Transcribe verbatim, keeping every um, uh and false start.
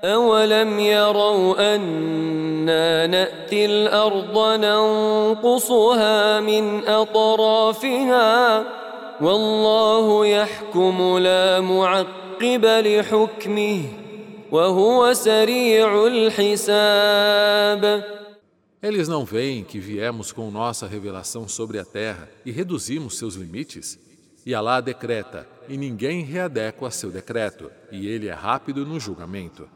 أولم يروا أنا نأتي الأرض ننقصها من أطرافها والله يحكم لا معقب لحكمه وهو سريع الحساب. Eles não veem que viemos com nossa revelação sobre a terra e reduzimos seus limites? E Alá decreta, e ninguém readequa seu decreto, e ele é rápido no julgamento.